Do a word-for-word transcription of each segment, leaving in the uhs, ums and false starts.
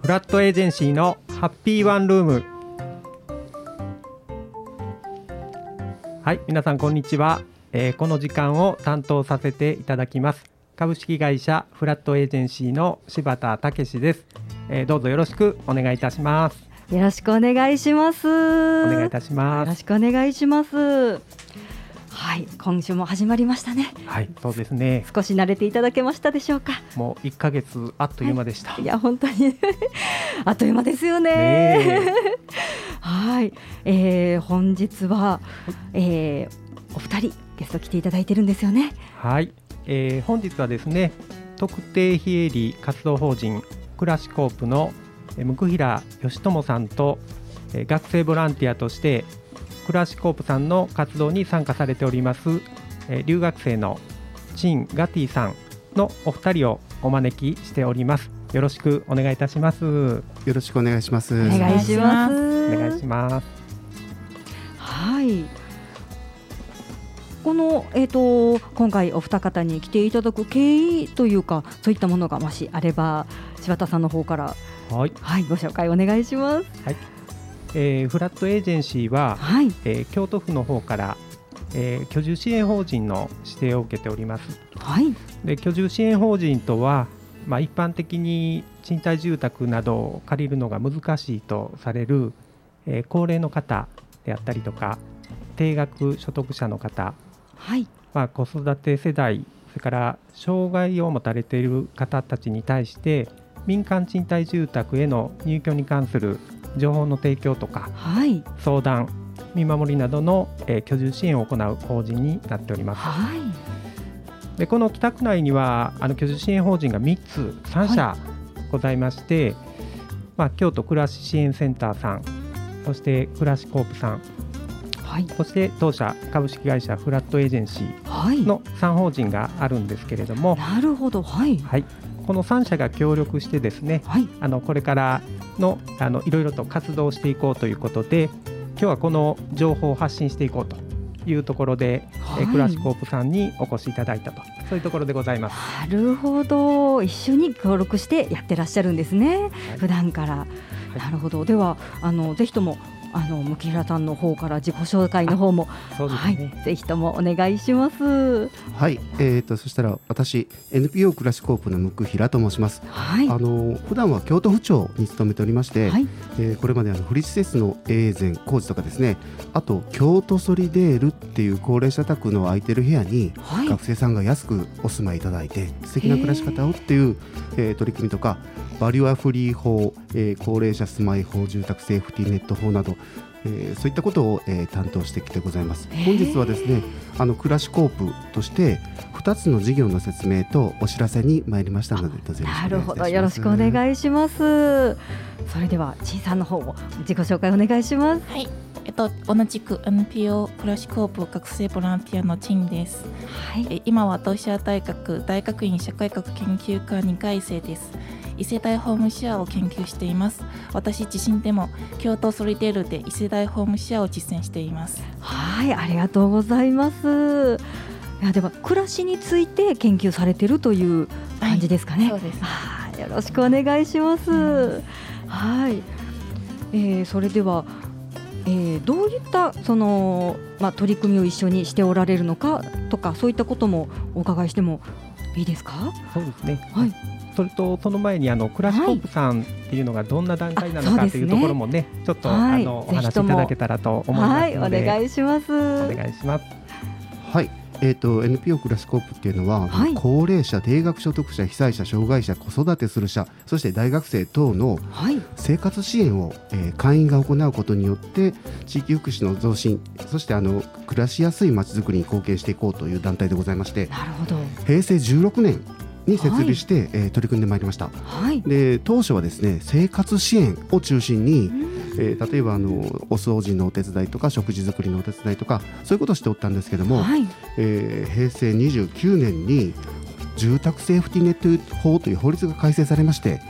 ラットエージェンシーのハッピーワンルーム。はい、皆さんこんにちは、えー、この時間を担当させていただきます株式会社フラットエージェンシーの柴田武です、えー、どうぞよろしくお願いいたします。 よろしくお願いします。 お願いいたします。 よろしくお願いします。はい、今週も始まりましたね。 はい、そうですね。 少し慣れていただけましたでしょうか。 もういっかげつあっという間でした。 はい、いや本当にあっという間ですよね。 ねはい、えー、本日は、えー、お二人ゲスト来ていただいてるんですよね。 はい、えー、本日はですね、特定非営利活動法人クラシコープの向平義友さんと、えー、学生ボランティアとしてクラシコープさんの活動に参加されております、えー、留学生のチン・ガティさんのお二人をお招きしております。よろしくお願いいたします。よろしくお願いします。 お願いします。 お願いします。 はい、この、えーと、今回お二方に来ていただく経緯というか、そういったものがもしあれば柴田さんの方から、 はいはい、ご紹介お願いします。 はい、えー、フラットエージェンシーは、 はい、 えー、京都府の方から、えー、居住支援法人の指定を受けております。 はい、で居住支援法人とは、まあ、一般的に賃貸住宅などを借りるのが難しいとされる、えー、高齢の方であったりとか低額所得者の方、 はい、 まあ、子育て世代、それから障害を持たれている方たちに対して民間賃貸住宅への入居に関する情報の提供とか、 はい、 相談、見守りなどの、えー、居住支援を行う法人になっております。 はい、 でこの北区内にはあの居住支援法人がみっつさんしゃございまして、はい、まあ、京都暮らし支援センターさん、そしてクラシコープさん、はい、そして当社株式会社フラットエージェンシーのさん法人があるんですけれども、 はい、なるほど、はいはい、このさん社が協力してですね、はい、あのこれからのあのいろいろと活動していこうということで、今日はこの情報を発信していこうというところで、はい、えクラシコープさんにお越しいただいたと、そういうところでございます。 なるほど、一緒に協力してやってらっしゃるんですね、はい、普段から、はい、なるほど。ではあのぜひともあの向平さんの方から自己紹介の方も、 そうですね、 はい、ぜひともお願いします。 はい、えー、とそしたら私 エヌピーオー クラシコープの向平と申します。はい、あの普段は京都府庁に勤めておりまして、はい、えー、これまであの府立施設の永全工事とかですね、あと京都ソリデールっていう高齢者宅の空いてる部屋に、はい、学生さんが安くお住まいいただいて素敵な暮らし方をっていう、えー、取り組みとか、バリュアフリー法、えー、高齢者住まい法、住宅セーフティーネット法など、えー、そういったことを、えー、担当してきてございます。本日はですね、あのクラシコープとしてふたつの事業の説明とお知らせに参りましたので、どうぞよろしくお願いいたします。 なるほど、よろしくお願いします。それではちいさんの方も自己紹介お願いします。 はい、えっと、同じく エヌピーオー クラシコープ学生ボランティアのチンです。はい、え今は同志社大学大学院社会学研究科にかい生です。異世代ホームシェアを研究しています。私自身でも京都ソリデールで異世代ホームシェアを実践しています。 はい、ありがとうございます。いやでは暮らしについて研究されているという感じですかね。 はい、そうです。 はよろしくお願いします。うん、はい、えー、それでは、えー、どういったその、まあ、取り組みを一緒にしておられるのかとか、そういったこともお伺いしてもいいですか。 そうですね、 はい、 それとその前にあのクラシコープさんっていうのがどんな段階なのかというところもね、ちょっと、はい、あのお話しいただけたらと思いますので、 はい、お願いします。 お願いします。 はい、えー、と エヌピーオー クラシコープっていうのは、はい、高齢者、低額所得者、被災者、障害者、子育てする者、そして大学生等の生活支援を、えー、会員が行うことによって地域福祉の増進、そしてあの暮らしやすいまちづくりに貢献していこうという団体でございまして、 なるほど、 平成じゅうろくねんに設立して、はい、えー、取り組んでまいりました。はい、で当初はですね、生活支援を中心に、えー、例えばあのお掃除のお手伝いとか食事作りのお手伝いとかそういうことをしておったんですけども、はい、えー、平成にじゅうきゅうねんに住宅セーフティーネット法という法律が改正されまして、は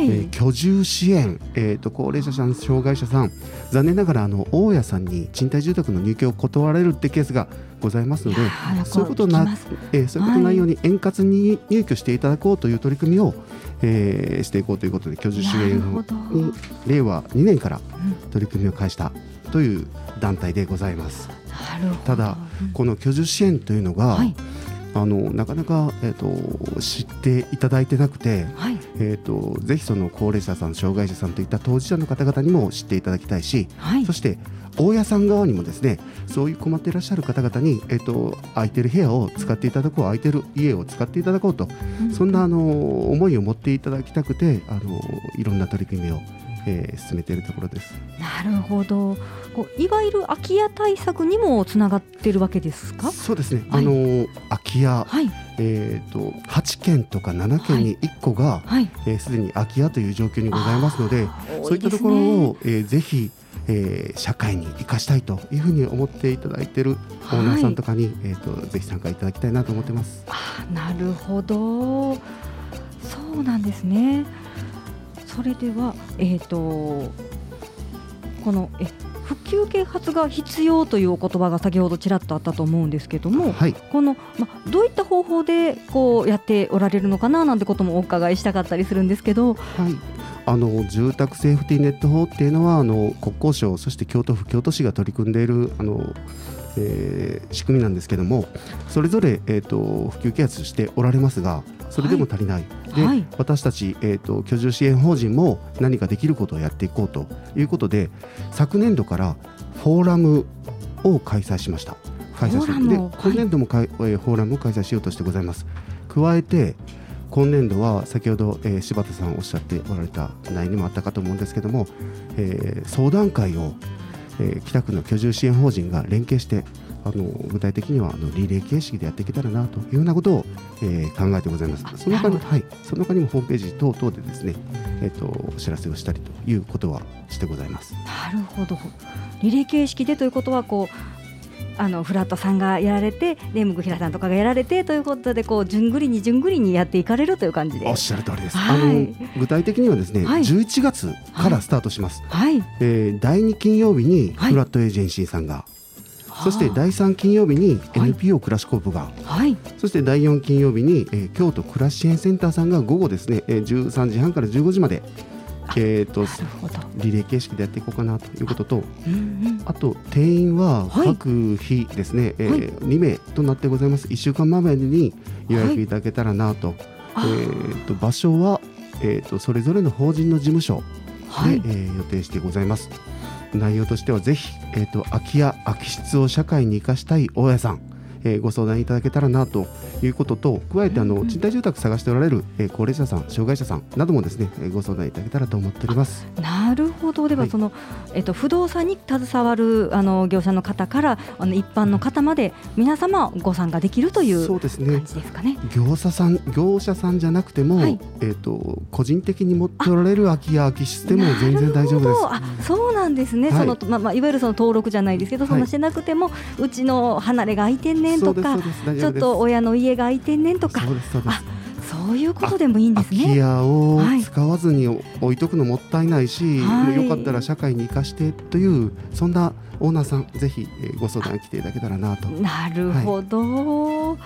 はいえー、居住支援、えー、と高齢者さん障害者さん残念ながらあの大家さんに賃貸住宅の入居を断られるってケースがございますので、そういうことな、えー、そういうことないように円滑に入居していただこうという取り組みを、えー、していこうということで居住支援に令和にねんから取り組みを開始したという団体でございます。 なるほど。 ただこの居住支援というのが、はい、あのなかなか、えー、と知っていただいてなくて、はい、えー、とぜひその高齢者さん障害者さんといった当事者の方々にも知っていただきたいし、はい、そして大家さん側にもですねそういう困っていらっしゃる方々に、えー、と空いてる部屋を使っていただこう空いてる家を使っていただこうと、うん、そんなあの思いを持っていただきたくてあのいろんな取り組みを、えー、進めているところです。 なるほど。こういわゆる空き家対策にもつながっているわけですか？ そうですね、はい、あの空き家、はい、えー、とはちけんとかななけんにいっこがすで、はい、えー、に空き家という状況にございますので、そういったところを、えー、ぜひ、えー、社会に生かしたいというふうに思っていただいているオーナーさんとかに、はい、えー、とぜひ参加いただきたいなと思ってます。 あ、なるほど、そうなんですね。それでは、えー、とこのえ復旧啓発が必要というお言葉が先ほどちらっとあったと思うんですけども、はい、この、ま、どういった方法でこうやっておられるのかななんてこともお伺いしたかったりするんですけど、 はい、あの住宅セーフティーネット法っていうのはあの国交省そして京都府京都市が取り組んでいるあの、えー、仕組みなんですけども、それぞれ、えー、と復旧啓発しておられますがそれでも足りない、はい、で、はい、私たち、えー、と居住支援法人も何かできることをやっていこうということで昨年度からフォーラムを開催しました。開催しで今年度もかい、はい、フォーラムを開催しようとしてございます。加えて今年度は先ほど、えー、柴田さんおっしゃっておられた内容にもあったかと思うんですけども、えー、相談会を、えー、北区の居住支援法人が連携してあの具体的にはあのリレー形式でやっていけたらなというようなことを、えー、考えてございます。その他に、はい、その他にもホームページ等々でですね、えー、とお知らせをしたりということはしてございます。 なるほど。リレー形式でということはこうあのフラットさんがやられてでムクヒラさんとかがやられてということでこう順繰りに順繰りにやっていかれるという感じで。 おっしゃる通りです。はい、あの具体的にはですね、はい、じゅういちがつからスタートします。はい、えー、だいに金曜日にフラットエージェンシーさんが、はい、そしてだいさん金曜日に エヌピーオー クラシコープが、はい、そしてだいよん金曜日に、えー、京都暮らし支援センターさんが午後ですね、えー、じゅうさんじはんからじゅうごじまでえー、とリレー形式でやっていこうかなということと、あ,、うんうん、あと定員は各日ですね、はい、えー、にめいとなってございます。いっしゅうかんまえに予約いただけたらなと、はい、えー、と場所は、えー、とそれぞれの法人の事務所で、はい、えー、予定してございます。内容としてはぜひ、えー、と空き家空き室を社会に生かしたい大家さん、えー、ご相談いただけたらなということと、加えてあの賃貸住宅探しておられる、えー、高齢者さん障害者さんなどもですね、えー、ご相談いただけたらと思っております。 なるほど。ではその、はい、えー、と不動産に携わるあの業者の方からあの一般の方まで皆様ご参加できるという感じですかね。 業者さん業者さんじゃなくても、はい、えー、と個人的に持っておられる空き家空き室でも全然大丈夫です。 あ、そうなんですね。はい、そのまあまあ、いわゆるその登録じゃないですけど、はい、そんなしてなくてもうちの離れが空いてんねんとかちょっと親の家が空いてんねんとか、そうですそうです。あ、そういうことでもいいんですね。 空き家を使わずに置いとくのもったいないし、はい、よかったら社会に生かしてというそんなオーナーさんぜひご相談来ていただけたらなと。 なるほど、はい、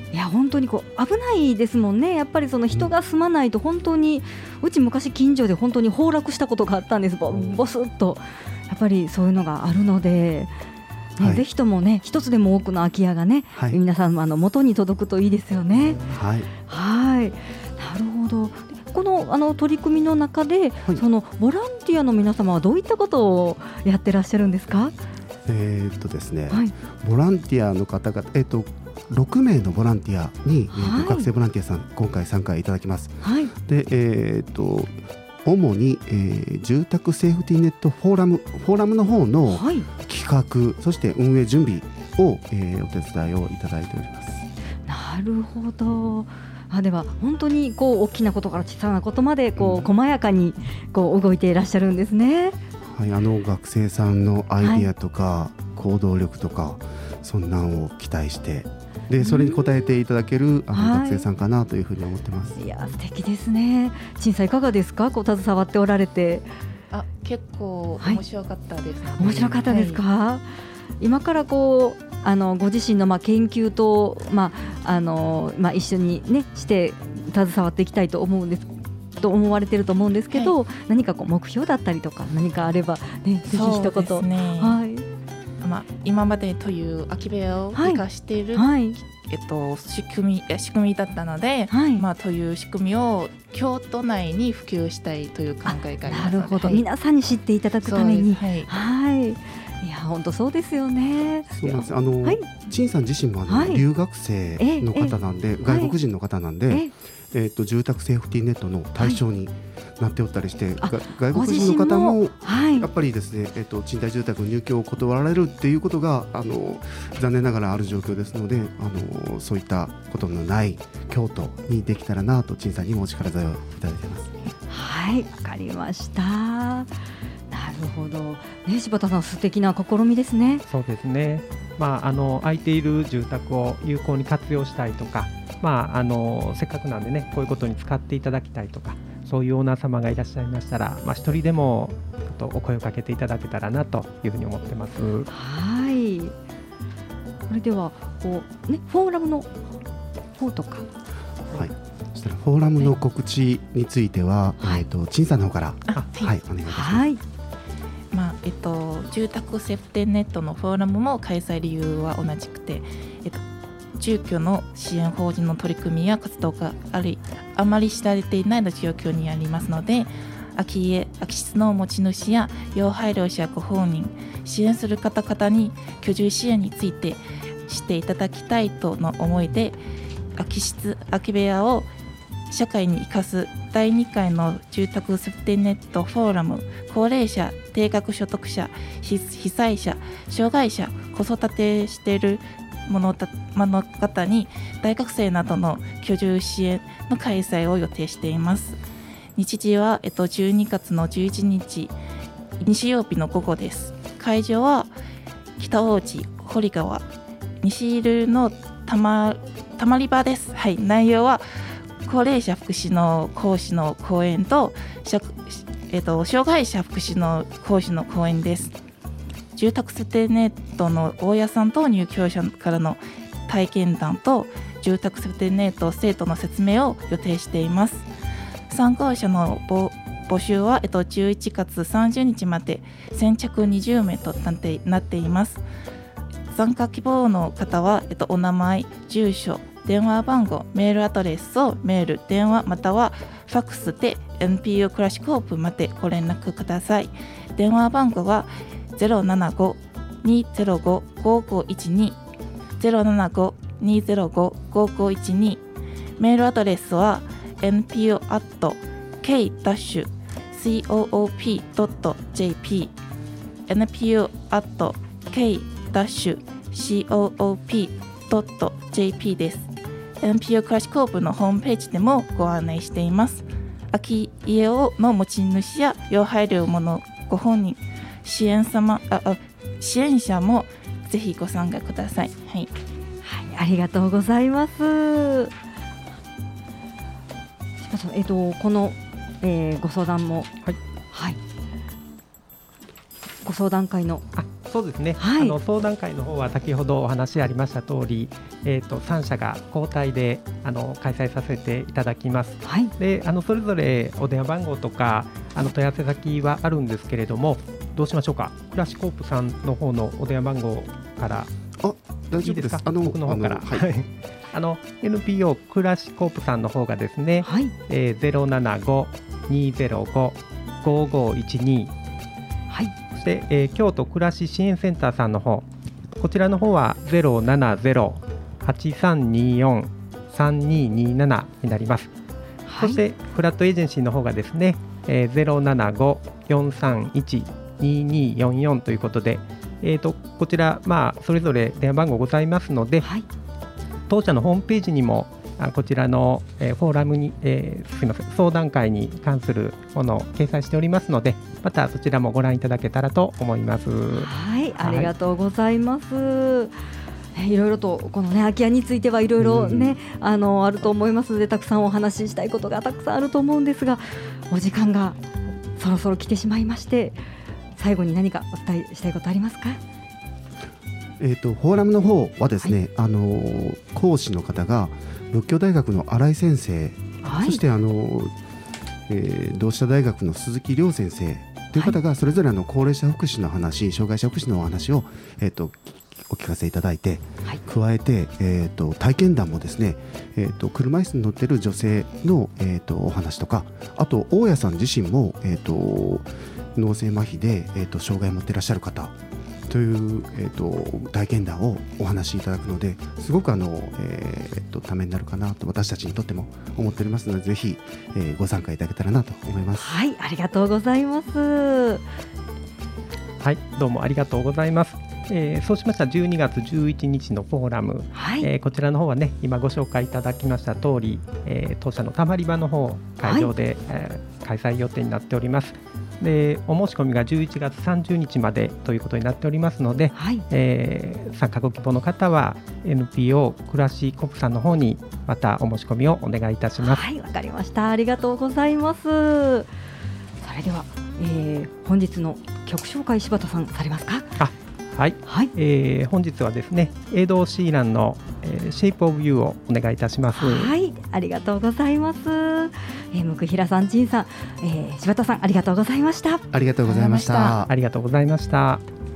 いや本当にこう危ないですもんね。やっぱりその人が住まないと本当に、うん、うち昔近所で本当に崩落したことがあったんです。ボボスッとやっぱりそういうのがあるので、ね、はい、ぜひともね一つでも多くの空き家がね、はい、皆さんの元に届くといいですよね。はい、はい、なるほど。この、あの取り組みの中で、はい、そのボランティアの皆様はどういったことをやってらっしゃるんですか？ えーっとですね、はい、ボランティアの方々、えーっとろくめいのボランティアに、はい、えーっと学生ボランティアさん今回参加いただきます。はい、で、えーっと主に、えー、住宅セーフティーネットフォーラムフォーラムの方の企画、はい、そして運営準備を、えー、お手伝いをいただいております。 なるほど。あ、では本当にこう大きなことから小さなことまでこう、うん、細やかにこう動いていらっしゃるんですね。 はい、あの学生さんのアイディアとか、はい、行動力とかそんなんを期待してでそれに応えていただけるあの学生さんかなというふうに思ってます。 いや素敵ですね。陳さんいかがですか、こう携わっておられて。 あ、結構面白かったです、ね。 はい、面白かったですか。はい、今からこうあのご自身のまあ研究と、まああのまあ、一緒に、ね、して携わっていきたいと思うんですと思われてると思うんですけど、はい、何かこう目標だったりとか何かあれば、ね、ぜひ一言。 そうですね、 はい、 まあ、今までという空き部屋を生かしている、 はいはい、 えっと、仕組み、仕組みだったので、はい、まあ、という仕組みを京都内に普及したいという考えがありますので。なるほど、 はい、皆さんに知っていただくために。 はい、 はい、いや本当そうですよね。 そうなんです。あの、はい、陳さん自身もあの、はい、留学生の方なんで、外国人の方なんで、はい、えー、と住宅セーフティーネットの対象になっておったりして、はい、外国人の方もやっぱりですね、えー、と賃貸住宅の入居を断られるっていうことがあの残念ながらある状況ですので、あのそういったことのない京都にできたらなと陳さんにもお力添えをいただいています。 はい、わかりました。なるほど、ね、柴田さん素敵な試みですね。 そうですね、まあ、あの空いている住宅を有効に活用したいとか、まあ、あのせっかくなんでねこういうことに使っていただきたいとか、そういうオーナー様がいらっしゃいましたら、まあ、一人でもちょっとお声をかけていただけたらなというふうに思ってます。 はい、それではこう、ね、フォーラムの方とか、 はい、そしたらフォーラムの告知については、はい、えーと、陳さんの方から、はい、はい、お願いいたします。はい、 まあえっと、住宅セーフティーネットのフォーラムも開催理由は同じくて、えっと、住居の支援法人の取り組みや活動がありあまり知られていない状況にありますので、空き家、空き室の持ち主や要配慮者ご本人、支援する方々に居住支援について知っていただきたいとの思いで、空き室、空き部屋を社会に生かすだいにかいの住宅セーフティーネットフォーラム、高齢者、低額所得者、被災者、障害者、子育てしている者方に大学生などの居住支援の開催を予定しています。日時は、えっと、じゅうにがつのじゅういちにち日曜日の午後です。会場は北大路堀川西入のたま、たまり場です。はい、内容は高齢者福祉の講師の講演と、えっと、障害者福祉の講師の講演です。住宅セーフティーネットの大家さんと入居者からの体験談と住宅セーフティーネット生徒の説明を予定しています。参加者の募集は、えっと、じゅういちがつさんじゅうにちまで先着にじゅうめいとなってなっています。参加希望の方は、えっと、お名前、住所、電話番号、メールアドレスをメール、電話またはファックスで エヌピーオー クラシコープまでご連絡ください。電話番号は ゼロななご にーゼロご ごーごーいちに ゼロななご にーゼロご ごーごーいちに、メールアドレスは エヌピーオー アット ケー コープ ドット ジェーピー エヌピーオー アット ケー コープ ドット ジェーピー です。 エヌピーオー クラシコープのホームページでもご案内しています。空き家をの持ち主や要配慮者ご本人、支援様ああ支援者もぜひご参加ください。はい、 はい、ありがとうございます。えっと、この、えー、ご相談も、はいはい、ご相談会のあそうですね、はい、あの相談会の方は先ほどお話ありました通り、えー、とさん社が交代であの開催させていただきます。はい、であのそれぞれお電話番号とかあの問い合わせ先はあるんですけれども、どうしましょうか。クラシコープさんの方のお電話番号からあ大丈夫です。いいですか。あの僕の方からあの、はい、あの エヌピーオー クラシコープさんの方がですね、はい、えー、ゼロななご にーゼロご ごーごーいちに、はい、そして、えー、京都暮らし支援センターさんの方、こちらの方は ゼロななゼロ はちさんによん さんにになな になります。はい、そしてフラットエージェンシーの方がですね、えー、ゼロななご よんさんいち にによんよんということで、えー、とこちら、まあ、それぞれ電話番号ございますので、はい、当社のホームページにもあこちらの、えー、フォーラムに、えー、すみません相談会に関するものを掲載しておりますので、またそちらもご覧いただけたらと思います。 はい、ありがとうございます。はい、 いろいろとこのね空き家についてはいろいろね、うん、あのあると思いますので、たくさんお話ししたいことがたくさんあると思うんですが、お時間がそろそろ来てしまいまして、最後に何かお伝えしたいことありますか？ えーと、フォーラムの方はですね、はい、あの講師の方が仏教大学の新井先生、はい、そしてあの、えー、同志社大学の鈴木亮先生という方がそれぞれあの高齢者福祉の話、障害者福祉のお話を、えーとお聞かせいただいて、はい、加えて、えー、と体験談もですね、えー、と車椅子に乗っている女性の、えー、とお話とか、あと大家さん自身も、えー、と脳性麻痺で、えー、と障害を持っていらっしゃる方という、えー、と体験談をお話しいただくので、すごくあの、えー、とためになるかなと私たちにとっても思っておりますので、ぜひ、えー、ご参加いただけたらなと思います。 はい、ありがとうございます。 はい、どうもありがとうございます。えー、そうしましたらじゅうにがつじゅういちにちのフォーラム、はい、えー、こちらの方はね、今ご紹介いただきました通り、えー、当社のたまり場の方会場で、はい、えー、開催予定になっております。で、お申し込みがじゅういちがつさんじゅうにちまでということになっておりますので、はい、えー、参加ご希望の方は エヌピーオー 暮らしコプさんの方にまたお申し込みをお願いいたします。 はい、わかりました。ありがとうございます。それでは、えー、本日の曲紹介、柴田さんされますか？ あ、はい、はい、えー、本日はですね、エド・シーランの、えー、Shape of You をお願いいたします。 はい、ありがとうございます。えー、向平さん、陳さん、えー、柴田さん、ありがとうございました。 ありがとうございました。 ありがとうございました。